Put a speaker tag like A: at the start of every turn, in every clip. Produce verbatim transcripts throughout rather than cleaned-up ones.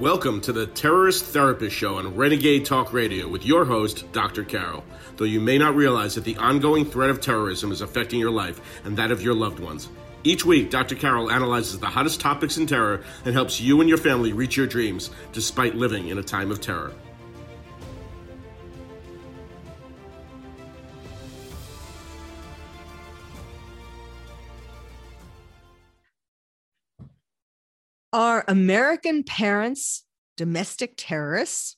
A: Welcome to the Terrorist Therapist Show on Renegade Talk Radio with your host, Doctor Carol. Though you may not realize that the ongoing threat of terrorism is affecting your life and that of your loved ones. Each week, Doctor Carol analyzes the hottest topics in terror and helps you and your family reach your dreams despite living in a time of terror.
B: Are American parents domestic terrorists?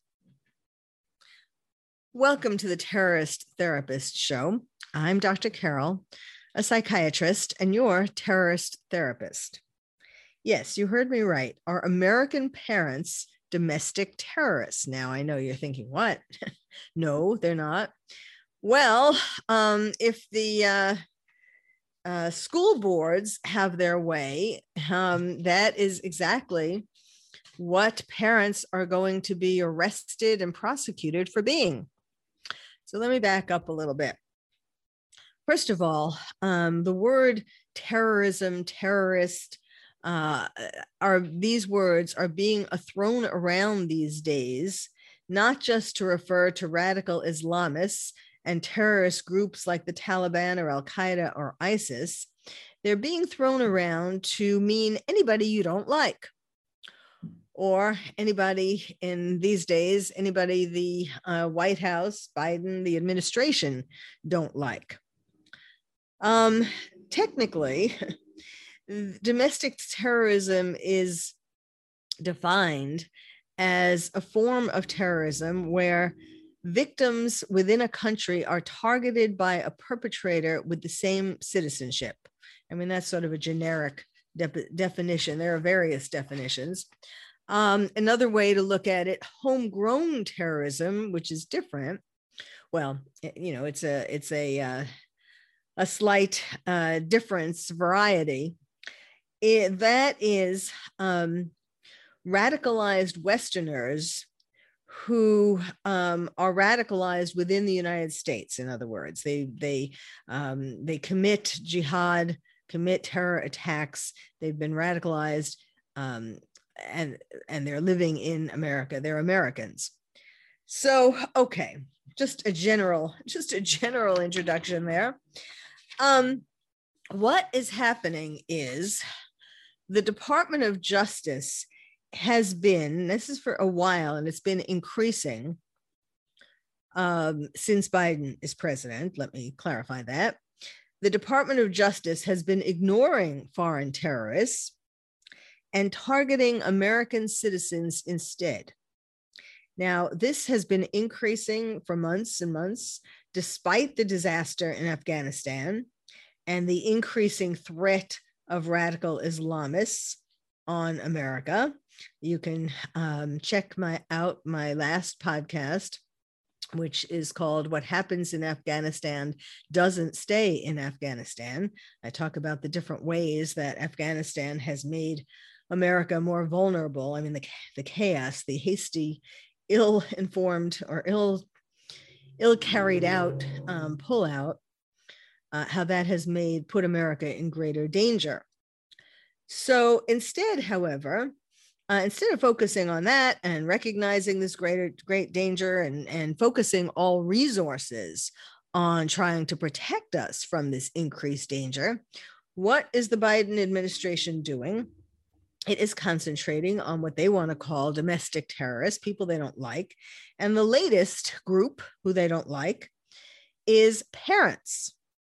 B: Welcome to the Terrorist Therapist Show. I'm Doctor Carol, a psychiatrist and your terrorist therapist. Yes, you heard me right. Are American parents domestic terrorists? Now, I know you're thinking, what? No, they're not. Well, um, if the uh, Uh, school boards have their way, um, that is exactly what parents are going to be arrested and prosecuted for being. So let me back up a little bit. First of all, um, the word terrorism, terrorist, uh, are these words are being thrown around these days, not just to refer to radical Islamists and terrorist groups like the Taliban or Al-Qaeda or ISIS. They're being thrown around to mean anybody you don't like, or anybody in these days, anybody the uh, White House, Biden, the administration don't like. Um, technically, domestic terrorism is defined as a form of terrorism where victims within a country are targeted by a perpetrator with the same citizenship. I mean, that's sort of a generic de- definition. There are various definitions. Um, another way to look at it, homegrown terrorism, which is different. Well, you know, it's a it's a uh, a slight uh, difference, variety. It, that is um, radicalized Westerners who um, are radicalized within the United States. In other words, they they um, they commit jihad, commit terror attacks. They've been radicalized, um, and and they're living in America. They're Americans. So, okay, just a general, just a general introduction there. Um, what is happening is the Department of Justice has been, this is for a while, and it's been increasing um, since Biden is president. Let me clarify that. The Department of Justice has been ignoring foreign terrorists and targeting American citizens instead. Now, this has been increasing for months and months, despite the disaster in Afghanistan and the increasing threat of radical Islamists on America. You can um, check my out my last podcast, which is called What Happens in Afghanistan Doesn't Stay in Afghanistan. I talk about the different ways that Afghanistan has made America more vulnerable. I mean, the, the chaos, the hasty, ill-informed or ill, ill-carried out um, pullout, uh, how that has made, put America in greater danger. So instead, however, Uh, instead of focusing on that and recognizing this greater, great danger and, and focusing all resources on trying to protect us from this increased danger, what is the Biden administration doing? It is concentrating on what they want to call domestic terrorists, people they don't like. And the latest group who they don't like is parents.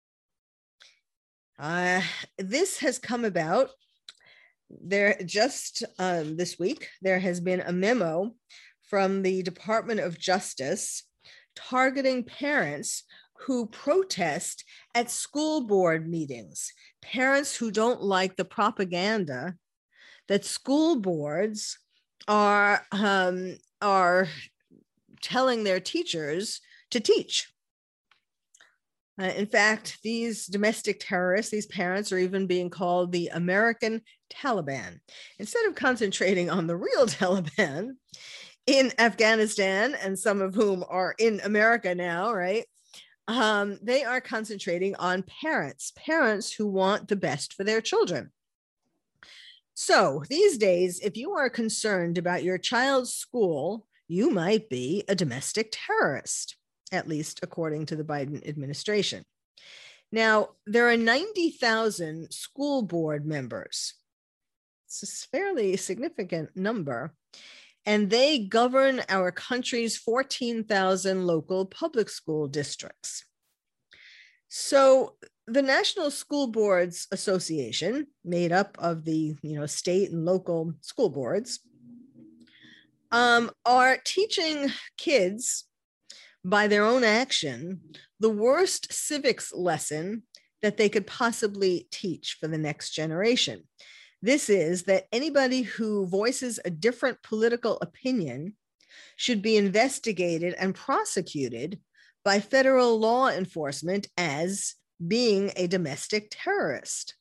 B: Uh, this has come about There just um, this week, there has been a memo from the Department of Justice targeting parents who protest at school board meetings, parents who don't like the propaganda that school boards are, um, are telling their teachers to teach. Uh, in fact, these domestic terrorists, these parents are even being called the American Taliban. Instead of concentrating on the real Taliban in Afghanistan, and some of whom are in America now, right? Um, they are concentrating on parents, parents who want the best for their children. So these days, if you are concerned about your child's school, you might be a domestic terrorist, at least according to the Biden administration. Now, there are ninety thousand school board members. It's a fairly significant number, and they govern our country's fourteen thousand local public school districts. So the National School Boards Association, made up of the you know, state and local school boards, um, are teaching kids by their own action the worst civics lesson that they could possibly teach for the next generation. This is that anybody who voices a different political opinion should be investigated and prosecuted by federal law enforcement as being a domestic terrorist.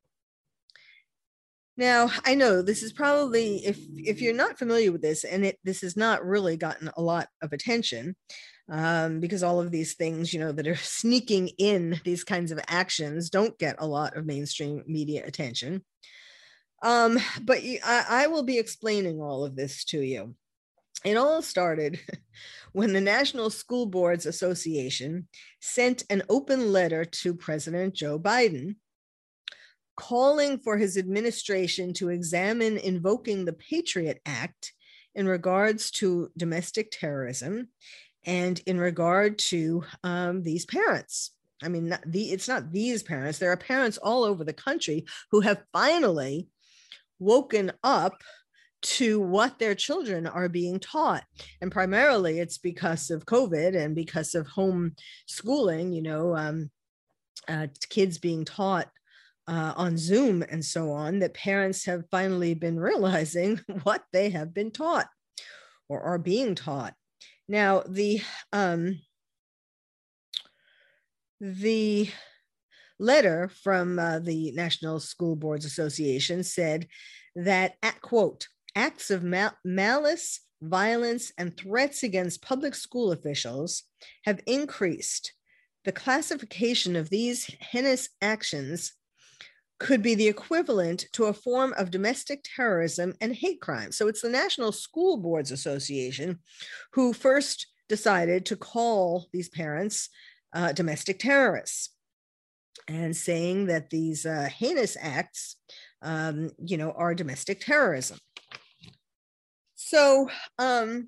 B: Now, I know this is probably, if, if you're not familiar with this, and it, this has not really gotten a lot of attention, um, because all of these things, you know, that are sneaking in, these kinds of actions don't get a lot of mainstream media attention. Um, but I, I will be explaining all of this to you. It all started when the National School Boards Association sent an open letter to President Joe Biden calling for his administration to examine invoking the Patriot Act in regards to domestic terrorism and in regard to um, these parents. I mean, not the, it's not these parents. There are parents all over the country who have finally woken up to what their children are being taught. And primarily it's because of COVID and because of home schooling, you know, um, uh, kids being taught uh, on Zoom and so on, that parents have finally been realizing what they have been taught or are being taught. Now, the, um, the letter from uh, the National School Boards Association said that, at quote, acts of mal- malice, violence, and threats against public school officials have increased. The classification of these heinous actions could be the equivalent to a form of domestic terrorism and hate crime. So it's the National School Boards Association who first decided to call these parents uh, domestic terrorists, and saying that these uh, heinous acts, um, you know, are domestic terrorism. So um,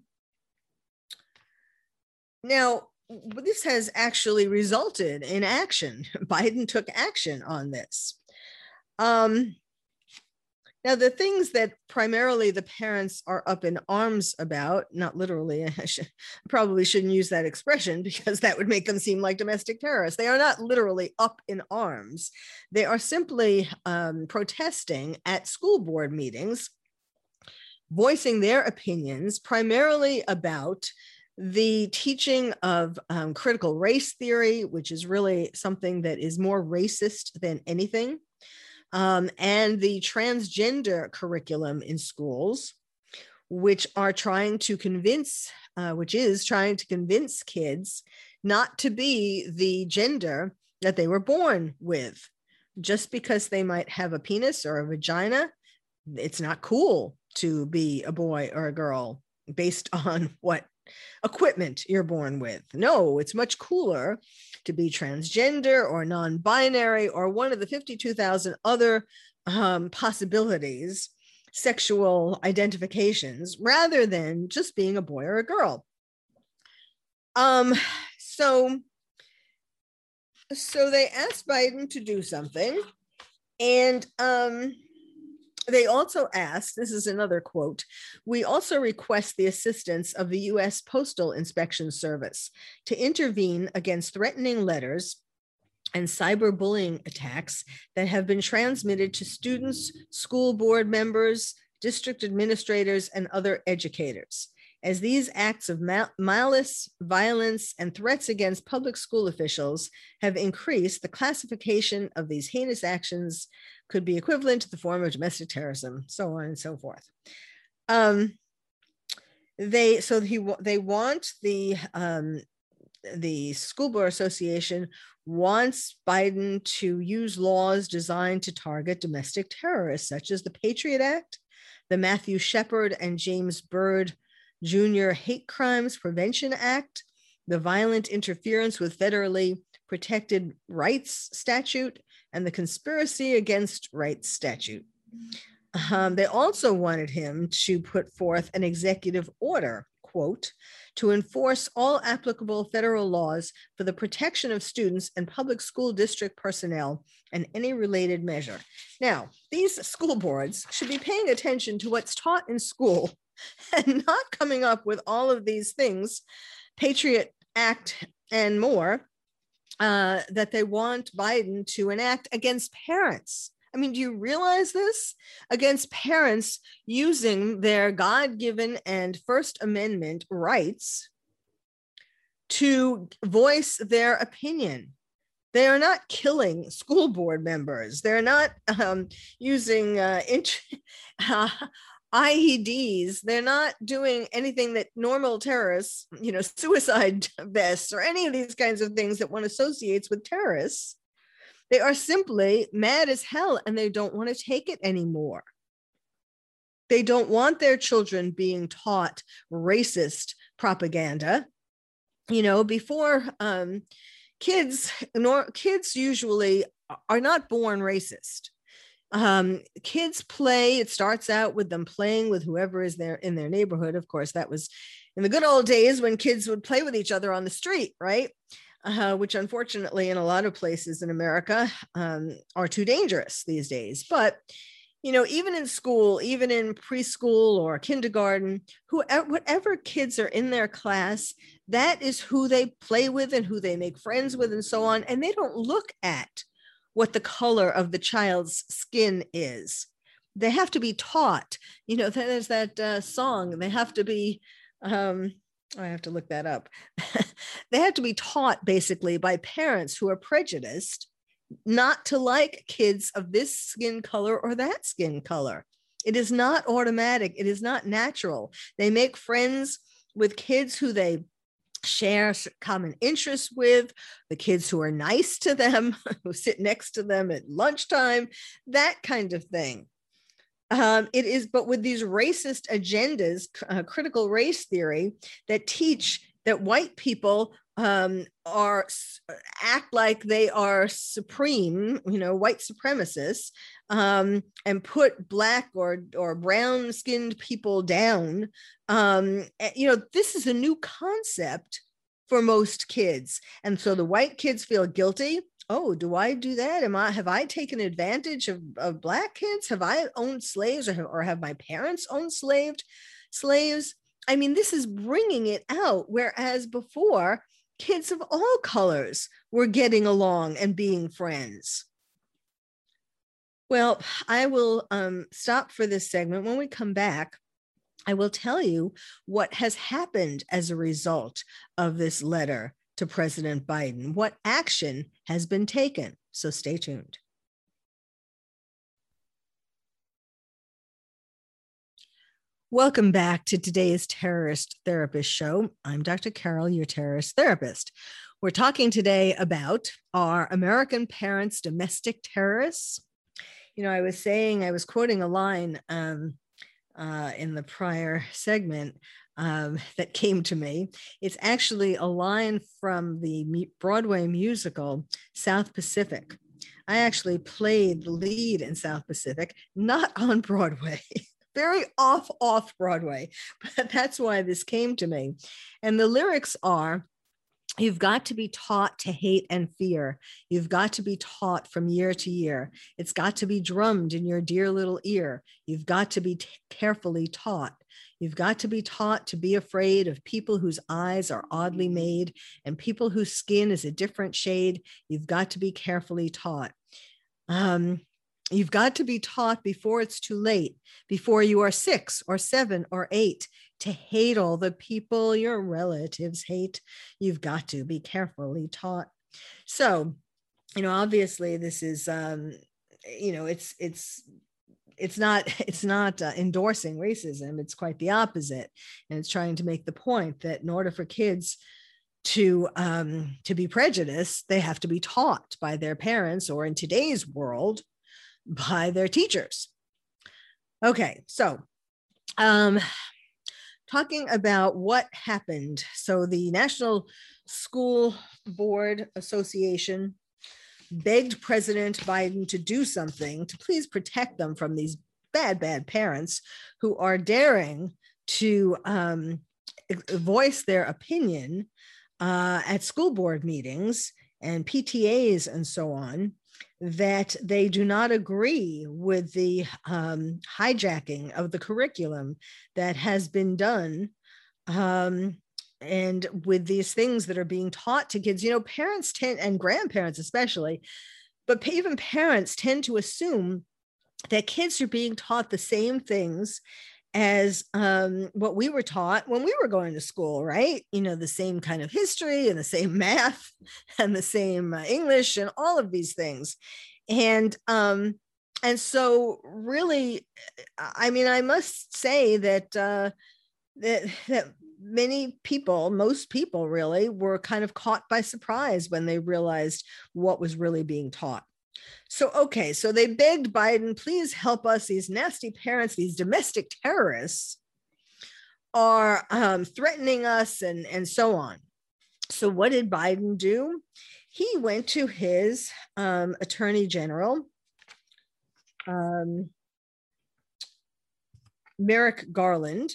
B: now this has actually resulted in action. Biden took action on this. Um, now, the things that primarily the parents are up in arms about, not literally, I should, probably shouldn't use that expression because that would make them seem like domestic terrorists. They are not literally up in arms. They are simply um, protesting at school board meetings, voicing their opinions primarily about the teaching of um, critical race theory, which is really something that is more racist than anything. Um, and the transgender curriculum in schools, which are trying to convince, uh, which is trying to convince kids not to be the gender that they were born with. Just because they might have a penis or a vagina, it's not cool to be a boy or a girl based on what equipment you're born with. No, it's much cooler to be transgender or non-binary or one of the fifty-two thousand other um, possibilities, sexual identifications, rather than just being a boy or a girl. Um, so, so they asked Biden to do something, and um, they also asked, this is another quote, "We also request the assistance of the U S Postal Inspection Service to intervene against threatening letters and cyberbullying attacks that have been transmitted to students, school board members, district administrators, and other educators. As these acts of mal- malice, violence, and threats against public school officials have increased, the classification of these heinous actions could be equivalent to the form of domestic terrorism," so on and so forth. Um, they so he they want the um, the School Board Association wants Biden to use laws designed to target domestic terrorists, such as the Patriot Act, the Matthew Shepard and James Byrd Junior Hate Crimes Prevention Act, the Violent Interference with Federally Protected Rights Statute, and the Conspiracy Against Rights Statute. Um, they also wanted him to put forth an executive order, quote, to enforce all applicable federal laws for the protection of students and public school district personnel and any related measure. Now, these school boards should be paying attention to what's taught in school and not coming up with all of these things, Patriot Act and more, uh, that they want Biden to enact against parents. I mean, do you realize this? Against parents using their God-given and First Amendment rights to voice their opinion. They are not killing school board members. They're not um, using uh, int- uh, I E Ds. They're not doing anything that normal terrorists, you know, suicide vests or any of these kinds of things that one associates with terrorists. They are simply mad as hell and they don't want to take it anymore. They don't want their children being taught racist propaganda. You know, before um, kids, nor, kids usually are not born racist. Um, kids play, it starts out with them playing with whoever is there in their neighborhood. Of course, that was in the good old days when kids would play with each other on the street, right? Uh, which unfortunately in a lot of places in America um, are too dangerous these days. But, you know, even in school, even in preschool or kindergarten, whoever, whatever kids are in their class, that is who they play with and who they make friends with and so on. And they don't look at what the color of the child's skin is. They have to be taught, you know, there's that uh, song, they have to be, um, I have to look that up. They have to be taught basically by parents who are prejudiced not to like kids of this skin color or that skin color. It is not automatic. It is not natural. They make friends with kids who they share common interests with, the kids who are nice to them, who sit next to them at lunchtime, that kind of thing. Um, it is, but with these racist agendas, uh, critical race theory that teach that white people um, are act like they are supreme, you know, white supremacists, um, and put black or or brown skinned people down. Um, you know, this is a new concept for most kids, and so the white kids feel guilty. Oh, do I do that? Am I, have I taken advantage of, of Black kids? Have I owned slaves, or have, or have my parents owned slaved slaves? I mean, this is bringing it out. Whereas before, kids of all colors were getting along and being friends. Well, I will um, stop for this segment. When we come back, I will tell you what has happened as a result of this letter to President Biden, what action has been taken. So stay tuned. Welcome back to today's Terrorist Therapist Show. I'm Doctor Carol, your terrorist therapist. We're talking today about, are American parents domestic terrorists? You know, I was saying, I was quoting a line um, uh, in the prior segment Um, that came to me. It's actually a line from the Broadway musical South Pacific. I actually played the lead in South Pacific, not on Broadway, very off, off Broadway, but that's why this came to me. And the lyrics are, you've got to be taught to hate and fear. You've got to be taught from year to year. It's got to be drummed in your dear little ear. You've got to be t- carefully taught. You've got to be taught to be afraid of people whose eyes are oddly made and people whose skin is a different shade. You've got to be carefully taught. Um, you've got to be taught before it's too late, before you are six or seven or eight, to hate all the people your relatives hate. You've got to be carefully taught. So, you know, obviously this is, um, you know, it's, it's, it's not, it's not uh, endorsing racism. It's quite the opposite. And it's trying to make the point that in order for kids to, um, to be prejudiced, they have to be taught by their parents, or in today's world, by their teachers. Okay, so um, talking about what happened. So the National School Board Association begged President Biden to do something to please protect them from these bad, bad parents who are daring to um, voice their opinion uh, at school board meetings and P T As and so on, that they do not agree with the um, hijacking of the curriculum that has been done, um, and with these things that are being taught to kids. You know, parents tend, and grandparents especially, but even parents tend to assume that kids are being taught the same things as um, what we were taught when we were going to school, right? You know, the same kind of history and the same math and the same uh, English and all of these things. And um, and so really, I mean, I must say that, uh, that, that many people, most people really, were kind of caught by surprise when they realized what was really being taught. So, okay, so they begged Biden, please help us. These nasty parents, these domestic terrorists are um, threatening us, and, and so on. So what did Biden do? He went to his um, attorney general, um, Merrick Garland,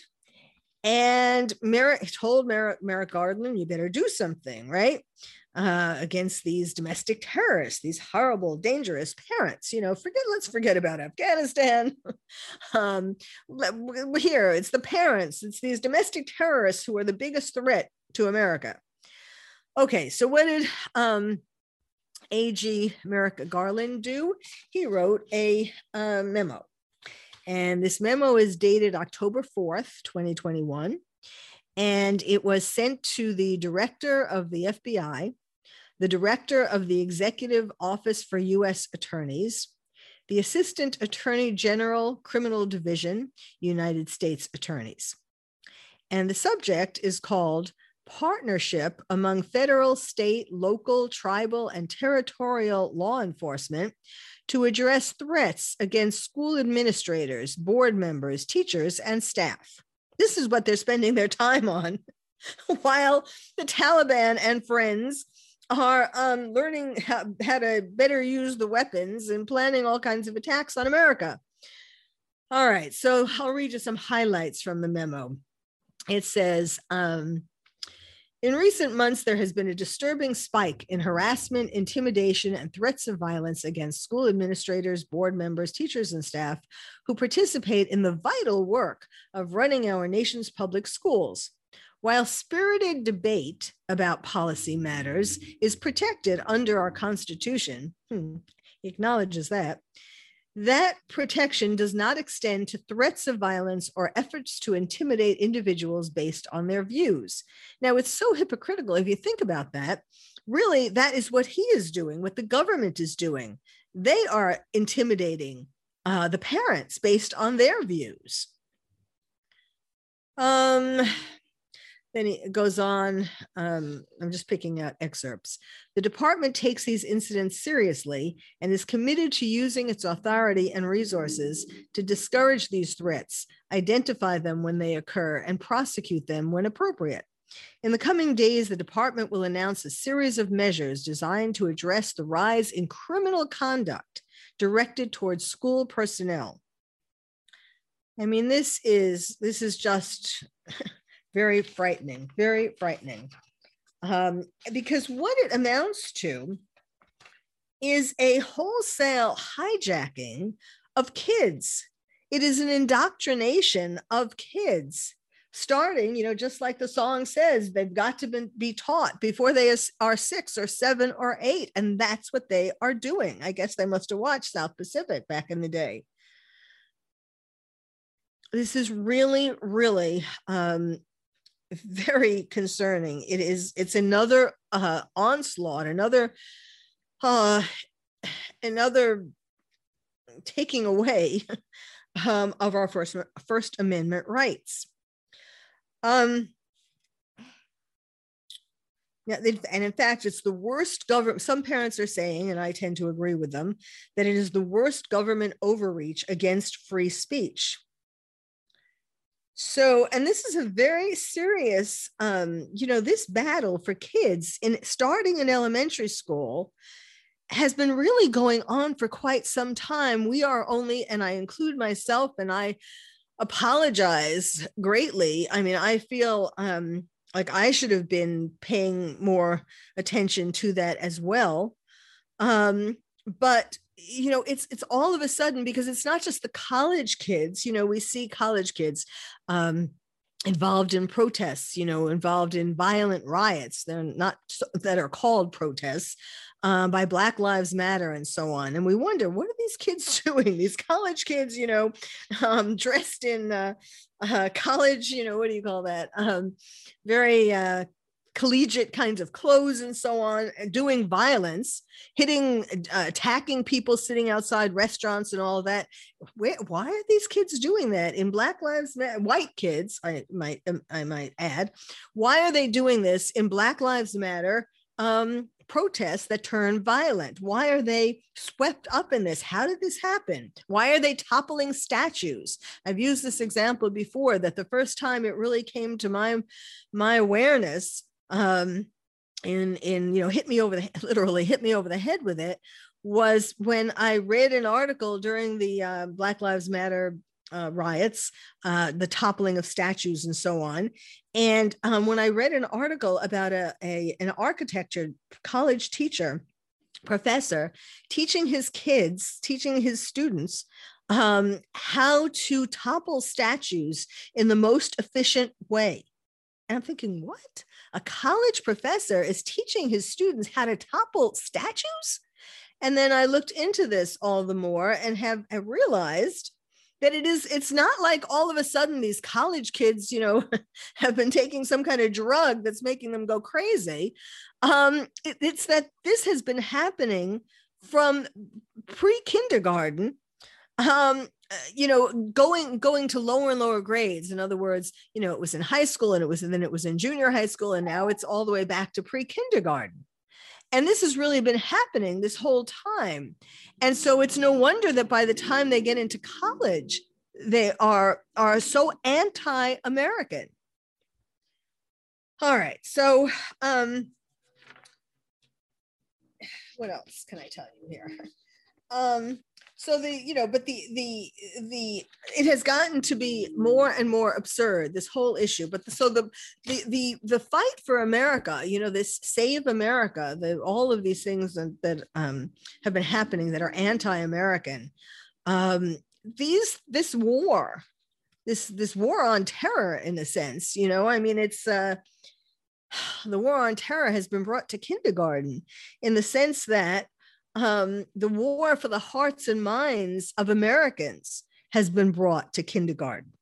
B: and Merrick told Merrick, Merrick Garland, you better do something, right? Uh, against these domestic terrorists, these horrible, dangerous parents. You know, forget, let's forget about Afghanistan. um, here, it's the parents, it's these domestic terrorists who are the biggest threat to America. Okay, so what did um, A G Merrick Garland do? He wrote a uh, memo. And this memo is dated October fourth, twenty twenty-one. And it was sent to the director of the F B I, the director of the Executive Office for U S Attorneys, the Assistant Attorney General, Criminal Division, United States Attorneys. And the subject is called Partnership Among Federal, State, Local, Tribal, and Territorial Law Enforcement to Address Threats Against School Administrators, Board Members, Teachers, and Staff. This is what they're spending their time on, while the Taliban and friends are um, learning how, how to better use the weapons and planning all kinds of attacks on America. All right, so I'll read you some highlights from the memo. It says, um, in recent months, there has been a disturbing spike in harassment, intimidation, and threats of violence against school administrators, board members, teachers, and staff who participate in the vital work of running our nation's public schools. While spirited debate about policy matters is protected under our Constitution, hmm, he acknowledges that, that protection does not extend to threats of violence or efforts to intimidate individuals based on their views. Now, it's so hypocritical if you think about that. Really, that is what he is doing, what the government is doing. They are intimidating uh, the parents based on their views. Um, Then it goes on, um, I'm just picking out excerpts. The department takes these incidents seriously and is committed to using its authority and resources to discourage these threats, identify them when they occur, and prosecute them when appropriate. In the coming days, the department will announce a series of measures designed to address the rise in criminal conduct directed towards school personnel. I mean, this is, this is just... very frightening, very frightening. Um, because what it amounts to is a wholesale hijacking of kids. It is an indoctrination of kids, starting, you know, just like the song says, they've got to be, be taught before they are six or seven or eight. And that's what they are doing. I guess they must have watched South Pacific back in the day. This is really, really, um, very concerning. It is, it's another uh, onslaught, another, uh, another taking away um, of our First, First Amendment rights. Um, Yeah, and in fact, it's the worst government. Some parents are saying, and I tend to agree with them, that it is the worst government overreach against free speech. So, and this is a very serious, um, you know, this battle for kids in starting in elementary school has been really going on for quite some time. We are only, and I include myself, and I apologize greatly. I mean, I feel um, like I should have been paying more attention to that as well. Um, but you know, it's it's all of a sudden, because it's not just the college kids. You know, we see college kids um, involved in protests, you know, involved in violent riots. They're not that are called protests uh, by Black Lives Matter and so on. And we wonder, what are these kids doing? These college kids, you know, um, dressed in uh, uh, college, you know, what do you call that? Um, very uh, collegiate kinds of clothes and so on, doing violence, hitting, uh, attacking people sitting outside restaurants and all of that. Where, why are these kids doing that in Black Lives Matter? White kids, I might, I might add, why are they doing this in Black Lives Matter um, protests that turn violent? Why are they swept up in this? How did this happen? Why are they toppling statues? I've used this example before, that the first time it really came to my, my awareness um, in, in, you know, hit me over the, literally hit me over the head with it, was when I read an article during the uh, Black Lives Matter uh, riots, uh, the toppling of statues and so on. And um, when I read an article about a, a an architecture college teacher, professor, teaching his kids, teaching his students um, how to topple statues in the most efficient way. And I'm thinking, what? A college professor is teaching his students how to topple statues? And then I looked into this all the more and have, have realized that it is, it's not like all of a sudden these college kids, you know, have been taking some kind of drug that's making them go crazy. Um, it, it's that this has been happening from pre-kindergarten, um, you know, going going to lower and lower grades. In other words, you know, it was in high school, and it was, and then it was in junior high school, and now it's all the way back to pre-kindergarten. And this has really been happening this whole time. And so it's no wonder that by the time they get into college, they are, are so anti-American. All right, so um, what else can I tell you here? Um, So the, you know, but the, the, the, it has gotten to be more and more absurd, this whole issue. But the, so the, the, the, the fight for America, you know, this Save America, the, all of these things that, that um, have been happening that are anti-American, um, these, this war, this, this war on terror, in a sense, you know, I mean, it's, uh, the war on terror has been brought to kindergarten, in the sense that Um, the war for the hearts and minds of Americans has been brought to kindergarten.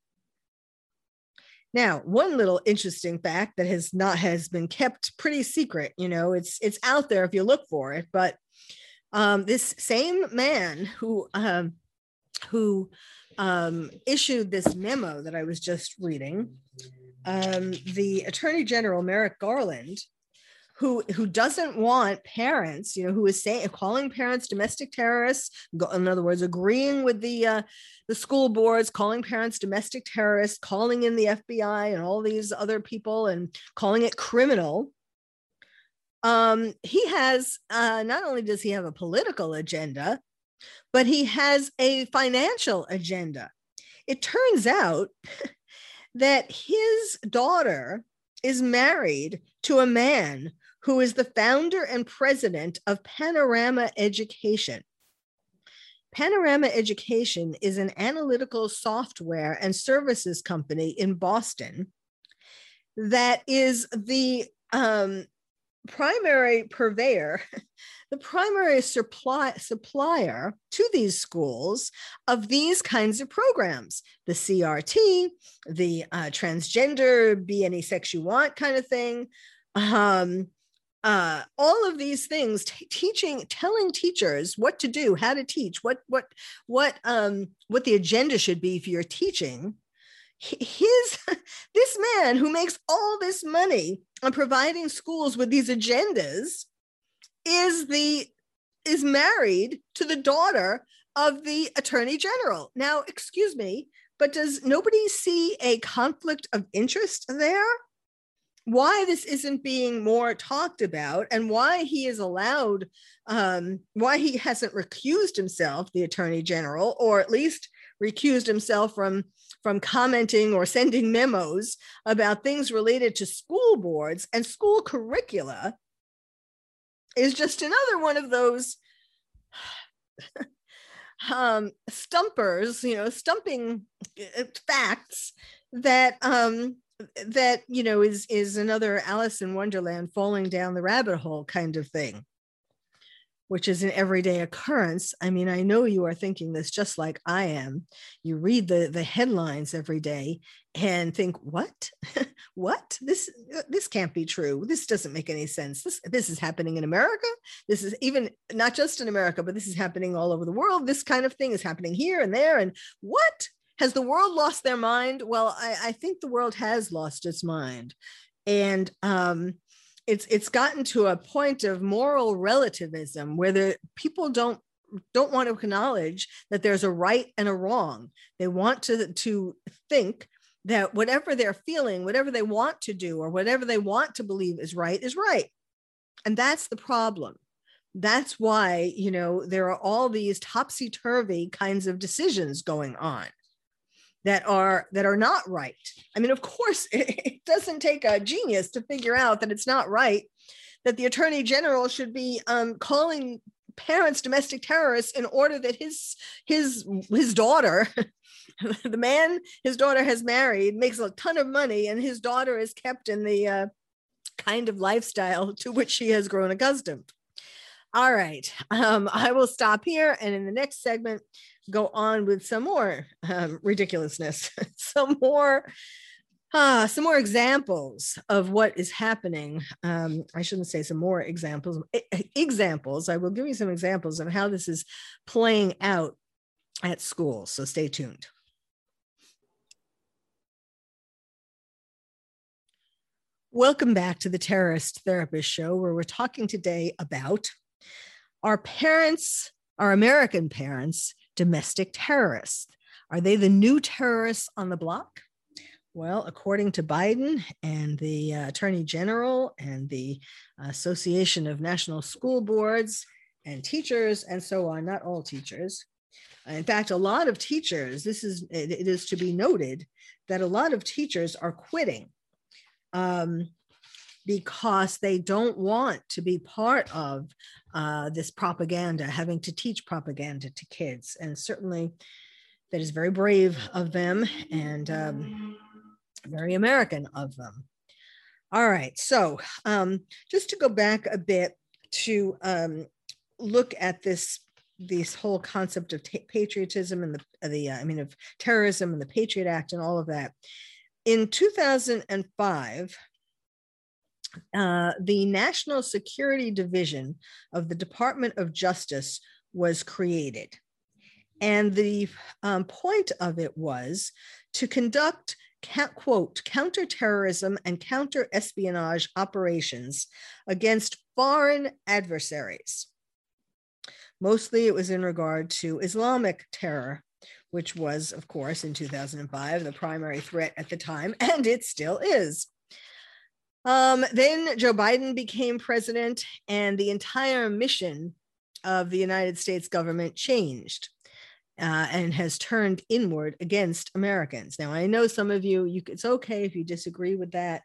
B: Now, one little interesting fact that has not has been kept pretty secret, you know, it's it's out there if you look for it, but um, this same man who um, who um, issued this memo that I was just reading, um, the Attorney General Merrick Garland, who who doesn't want parents, you know, who is saying, calling parents domestic terrorists, in other words, agreeing with the uh, the school boards, calling parents domestic terrorists, calling in the F B I and all these other people and calling it criminal. Um, he has, uh, not only does he have a political agenda, but he has a financial agenda. It turns out that his daughter is married to a man who is the founder and president of Panorama Education. Panorama Education is an analytical software and services company in Boston that is the um, primary purveyor, the primary supply, supplier to these schools of these kinds of programs, the C R T, the uh, transgender, be any sex you want kind of thing, um, uh, all of these things, t- teaching, telling teachers what to do, how to teach, what what what um, what the agenda should be for your teaching. His this man who makes all this money on providing schools with these agendas is the is married to the daughter of the Attorney General. Now, excuse me, but does nobody see a conflict of interest there? Why this isn't being more talked about, and why he is allowed, um, why he hasn't recused himself, the Attorney General, or at least recused himself from, from commenting or sending memos about things related to school boards and school curricula, is just another one of those um, stumpers, you know, stumping facts that, um, that, you know, is, is another Alice in Wonderland falling down the rabbit hole kind of thing, which is an everyday occurrence. I mean, I know you are thinking this just like I am. You read the, the headlines every day and think, what? What? This, this can't be true. This doesn't make any sense. This, this is happening in America. This is even not just in America, but this is happening all over the world. This kind of thing is happening here and there. And what? Has the world lost their mind? Well, I, I think the world has lost its mind. And um, it's it's gotten to a point of moral relativism where the people don't don't want to acknowledge that there's a right and a wrong. They want to, to think that whatever they're feeling, whatever they want to do, or whatever they want to believe is right, is right. And that's the problem. That's why, you know, there are all these topsy-turvy kinds of decisions going on that are that are not right. I mean, of course, it, it doesn't take a genius to figure out that it's not right, that the Attorney General should be um, calling parents domestic terrorists in order that his his his daughter, the man his daughter has married, makes a ton of money, and his daughter is kept in the uh, kind of lifestyle to which she has grown accustomed. All right, um, I will stop here, and in the next segment, go on with some more um, ridiculousness, some more, uh, some more examples of what is happening. Um, I shouldn't say some more examples. Examples. I will give you some examples of how this is playing out at school. So stay tuned. Welcome back to the Terrorist Therapist Show, where we're talking today about our parents, our American parents, domestic terrorists. Are they the new terrorists on the block? Well, according to Biden and the uh, Attorney General and the Association of National School Boards and teachers and so on, not all teachers. In fact, a lot of teachers, this is, it, it is to be noted that a lot of teachers are quitting um, because they don't want to be part of uh, this propaganda, having to teach propaganda to kids. And certainly that is very brave of them and um, very American of them. All right, so um, just to go back a bit to um, look at this, this whole concept of patriotism and the, the uh, I mean, of terrorism and the Patriot Act and all of that. In two thousand five, Uh, the National Security Division of the Department of Justice was created. And the um, point of it was to conduct, quote, counterterrorism and counter-espionage operations against foreign adversaries. Mostly it was in regard to Islamic terror, which was, of course, in two thousand five, the primary threat at the time, and it still is. Um, then Joe Biden became president, and the entire mission of the United States government changed uh, and has turned inward against Americans. Now, I know some of you, you it's okay if you disagree with that,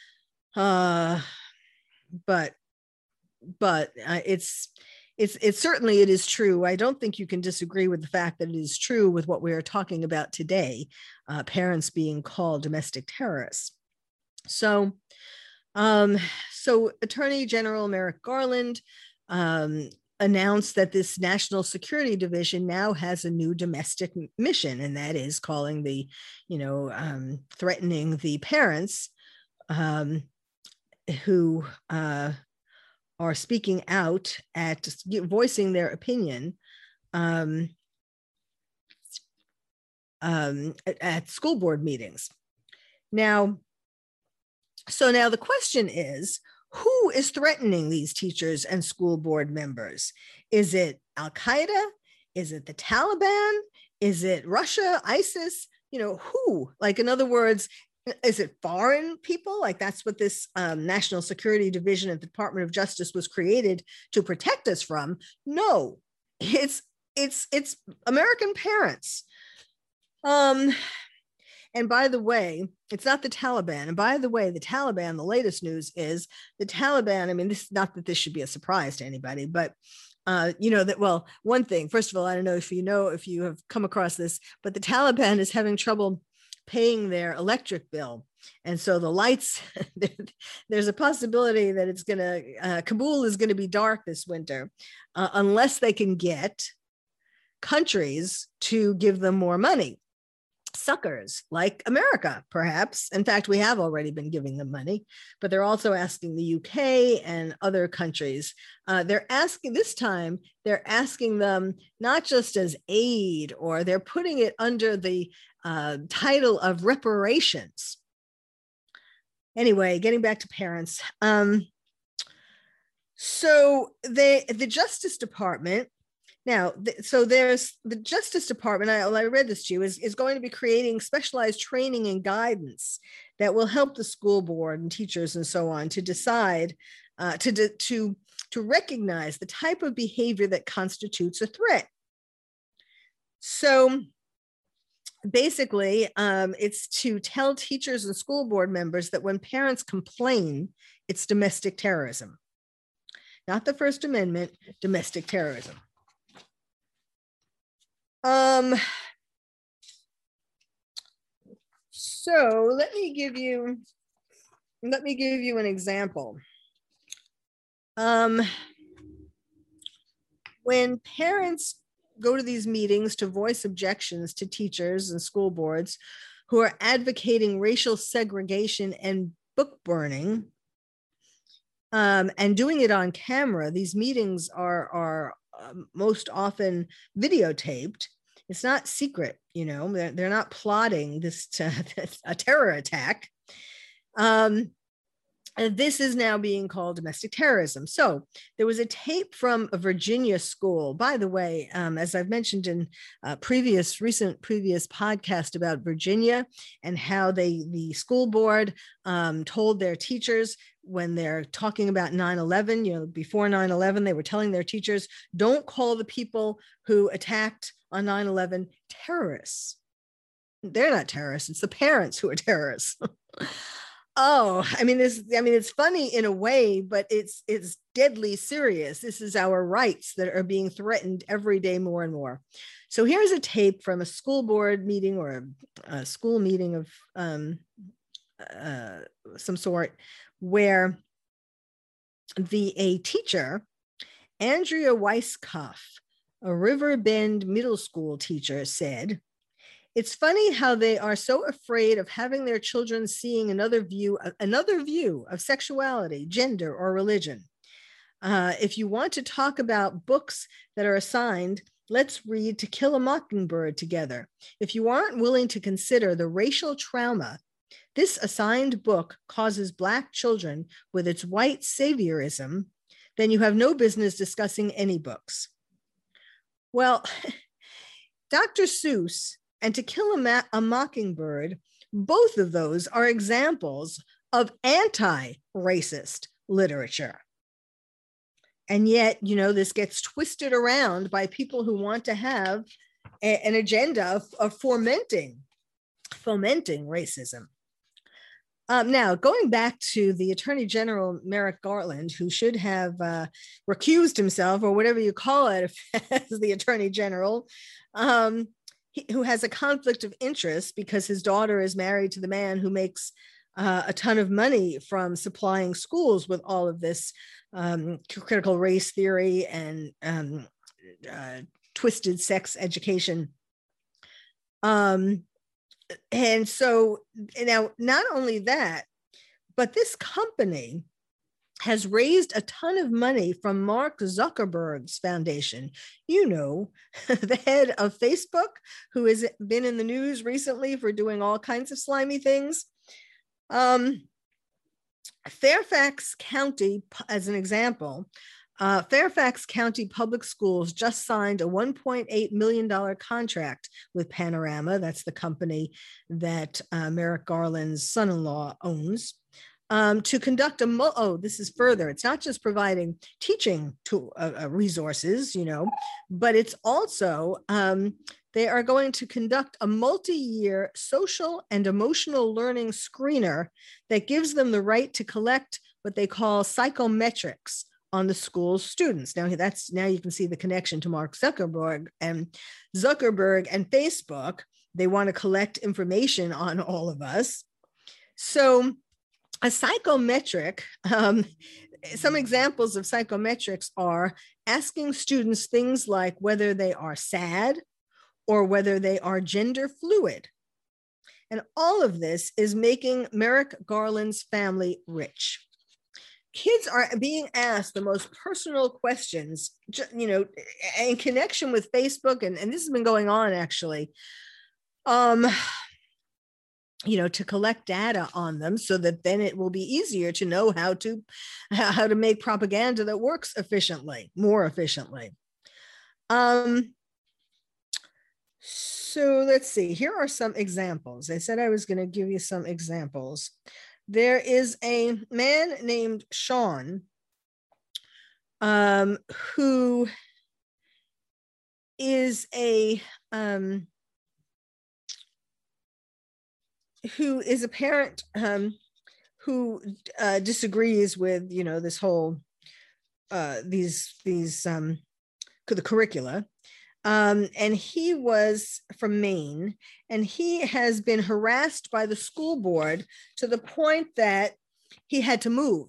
B: uh, but but uh, it's it's it's certainly it is true. I don't think you can disagree with the fact that it is true with what we are talking about today, uh, parents being called domestic terrorists. So. Um, so Attorney General Merrick Garland um, announced that this National Security Division now has a new domestic mission, and that is calling the, you know, um, threatening the parents um, who uh, are speaking out at voicing their opinion um, um, at, at school board meetings. Now, So now the question is, who is threatening these teachers and school board members? Is it Al-Qaeda? Is it the Taliban? Is it Russia, ISIS? You know, who? Like, in other words, is it foreign people? Like, that's what this um, National Security Division at the Department of Justice was created to protect us from. No, it's it's it's American parents. Um, and by the way, it's not the Taliban. And by the way, the Taliban, the latest news is the Taliban. I mean, this is not that this should be a surprise to anybody, but uh, you know that, well, one thing, first of all, I don't know if you know, if you have come across this, but the Taliban is having trouble paying their electric bill. And so the lights, there's a possibility that it's going to, uh, Kabul is going to be dark this winter uh, unless they can get countries to give them more money. Suckers like America, perhaps. In fact, we have already been giving them money, but they're also asking the U K and other countries. Uh, they're asking this time, they're asking them not just as aid, or they're putting it under the uh, title of reparations. Anyway, getting back to parents. Um, so they, the Justice Department, Now, th- so there's the Justice Department, I, I read this to you, is, is going to be creating specialized training and guidance that will help the school board and teachers and so on to decide, uh, to, to, to recognize the type of behavior that constitutes a threat. So basically, um, it's to tell teachers and school board members that when parents complain, it's domestic terrorism. Not the First Amendment, domestic terrorism. Um, so let me give you, let me give you an example. Um, when parents go to these meetings to voice objections to teachers and school boards who are advocating racial segregation and book burning, um, and doing it on camera, these meetings are, are Uh, most often videotaped. It's not secret, you know, they're, they're not plotting this, to, a terror attack. Um, and this is now being called domestic terrorism. So there was a tape from a Virginia school. By the way, um, as I've mentioned in uh, previous, recent previous podcast about Virginia and how they, the school board um, told their teachers when they're talking about nine eleven, you know, before nine eleven, they were telling their teachers, don't call the people who attacked on nine eleven terrorists. They're not terrorists. It's the parents who are terrorists. Oh, I mean, this, I mean, it's funny in a way, but it's, it's deadly serious. This is our rights that are being threatened every day more and more. So here's a tape from a school board meeting or a, a school meeting of um, uh, some sort, where the, a teacher, Andrea Weisskopf, a Riverbend Middle School teacher, said, "It's funny how they are so afraid of having their children seeing another view, another view of sexuality, gender, or religion. Uh, if you want to talk about books that are assigned, let's read To Kill a Mockingbird together. If you aren't willing to consider the racial trauma this assigned book causes Black children with its white saviorism, then you have no business discussing any books." Well, Doctor Seuss and To Kill a, Ma- a Mockingbird, both of those are examples of anti-racist literature. And yet, you know, this gets twisted around by people who want to have a, an agenda of, of fomenting, fomenting racism. Um, now, going back to the Attorney General, Merrick Garland, who should have uh, recused himself, or whatever you call it, as the Attorney General, um, he, who has a conflict of interest because his daughter is married to the man who makes uh, a ton of money from supplying schools with all of this um, critical race theory and um, uh, twisted sex education. Um, And so now, not only that, but this company has raised a ton of money from Mark Zuckerberg's foundation. You know, the head of Facebook, who has been in the news recently for doing all kinds of slimy things. Um, Fairfax County, as an example, uh, Fairfax County Public Schools just signed a one point eight million dollars contract with Panorama. That's the company that uh, Merrick Garland's son-in-law owns. Um, to conduct a, mo- oh, this is further. It's not just providing teaching to, uh, uh, resources, you know, but it's also, um, they are going to conduct a multi-year social and emotional learning screener that gives them the right to collect what they call psychometrics on the school's students. Now that's, now you can see the connection to Mark Zuckerberg and Zuckerberg and Facebook. They want to collect information on all of us. So a psychometric, um, some examples of psychometrics are asking students things like whether they are sad or whether they are gender fluid. And all of this is making Merrick Garland's family rich. Kids are being asked the most personal questions, you know, in connection with Facebook, and, and this has been going on actually. Um, you know, to collect data on them so that then it will be easier to know how to, how to make propaganda that works efficiently, more efficiently. Um, so let's see, here are some examples. I said I was going to give you some examples. There is a man named Sean um, who is a, um, who is a parent um, who uh, disagrees with, you know, this whole, uh, these, these, um, the curricula. Um, and he was from Maine, and he has been harassed by the school board to the point that he had to move.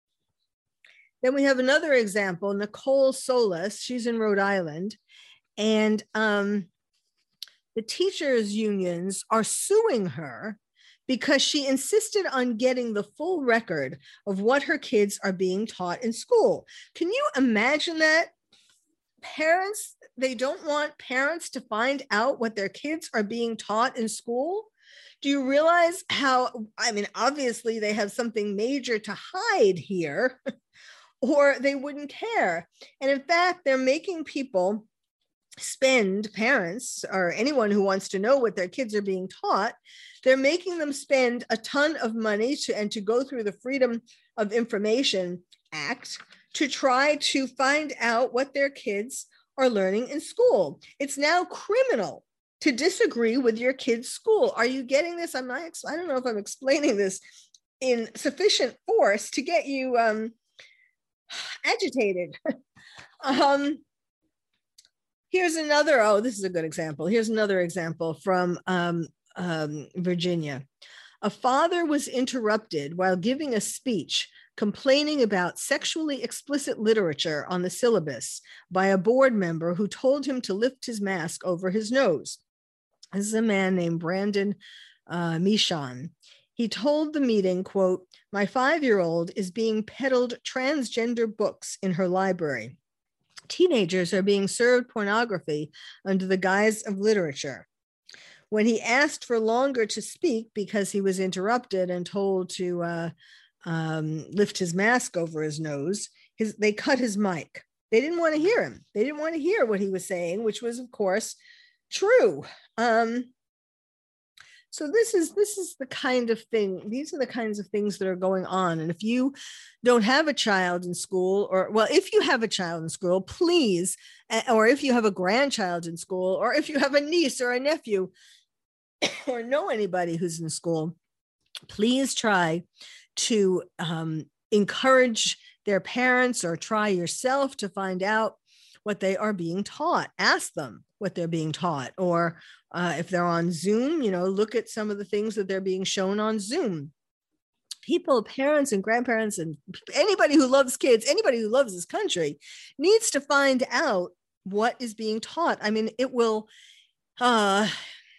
B: Then we have another example, Nicole Solis. She's in Rhode Island, and um, the teachers' unions are suing her because she insisted on getting the full record of what her kids are being taught in school. Can you imagine that? Parents, they don't want parents to find out what their kids are being taught in school. Do you realize how, I mean, obviously they have something major to hide here, or they wouldn't care. And in fact, they're making people spend, parents or anyone who wants to know what their kids are being taught, they're making them spend a ton of money to and to go through the Freedom of Information Act to try to find out what their kids are learning in school. It's now criminal to disagree with your kid's school. Are you getting this? I'm not, I don't know if I'm explaining this in sufficient force to get you um, agitated. um, Here's another, oh, this is a good example. Here's another example from um, um, Virginia. A father was interrupted while giving a speech complaining about sexually explicit literature on the syllabus by a board member who told him to lift his mask over his nose. This is a man named Brandon uh, Michon. He told the meeting, quote, "My five-year-old is being peddled transgender books in her library. Teenagers are being served pornography under the guise of literature." When he asked for longer to speak because he was interrupted and told to uh, um, lift his mask over his nose, his, they cut his mic. They didn't want to hear him. They didn't want to hear what he was saying, which was, of course, true. Um, So this is this is the kind of thing, these are the kinds of things that are going on. And if you don't have a child in school, or, well, if you have a child in school, please, or if you have a grandchild in school, or if you have a niece or a nephew, or know anybody who's in school, please try to um, encourage their parents, or try yourself to find out what they are being taught. Ask them what they're being taught, or uh, if they're on Zoom, you know, look at some of the things that they're being shown on Zoom. People, parents and grandparents, and anybody who loves kids, anybody who loves this country needs to find out what is being taught. I mean, it will, uh,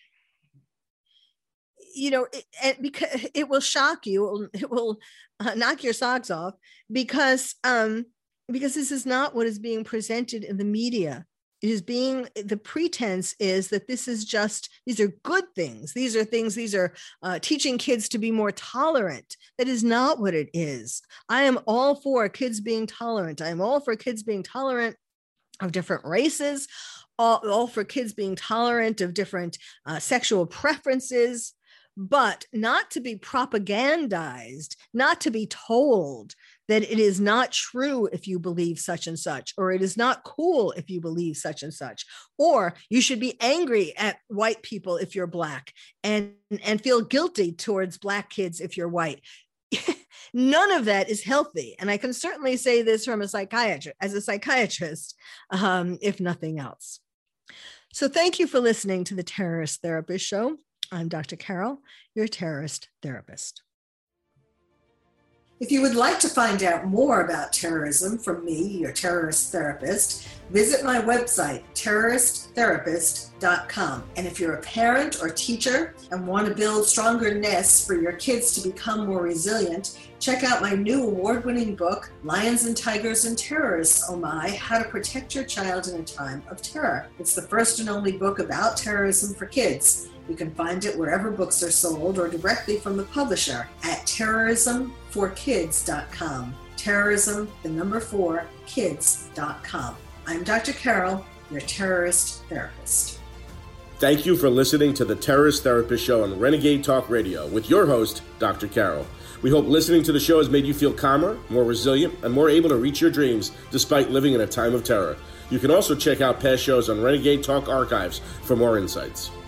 B: you know, it, it, because it will shock you. It will, it will uh, knock your socks off, because um, because this is not what is being presented in the media. is being, the pretense is that this is just, these are good things. These are things, these are uh, teaching kids to be more tolerant. That is not what it is. I am all for kids being tolerant. I am all for kids being tolerant of different races, all, all for kids being tolerant of different uh, sexual preferences, but not to be propagandized, not to be told that it is not true if you believe such and such, or it is not cool if you believe such and such, or you should be angry at white people if you're Black and, and feel guilty towards Black kids if you're white. None of that is healthy. And I can certainly say this from a psychiatrist, as a psychiatrist, um, if nothing else. So thank you for listening to the Terrorist Therapist Show. I'm Doctor Carol, your terrorist therapist. If you would like to find out more about terrorism from me, your terrorist therapist, visit my website, terrorist therapist dot com. And if you're a parent or teacher and want to build stronger nests for your kids to become more resilient, check out my new award-winning book, Lions and Tigers and Terrorists, Oh My, How to Protect Your Child in a Time of Terror. It's the first and only book about terrorism for kids. You can find it wherever books are sold or directly from the publisher at terrorism for kids dot com. Terrorism, the number four, kids dot com. I'm Doctor Carol, your terrorist therapist.
A: Thank you for listening to the Terrorist Therapist Show on Renegade Talk Radio with your host, Doctor Carol. We hope listening to the show has made you feel calmer, more resilient, and more able to reach your dreams despite living in a time of terror. You can also check out past shows on Renegade Talk Archives for more insights.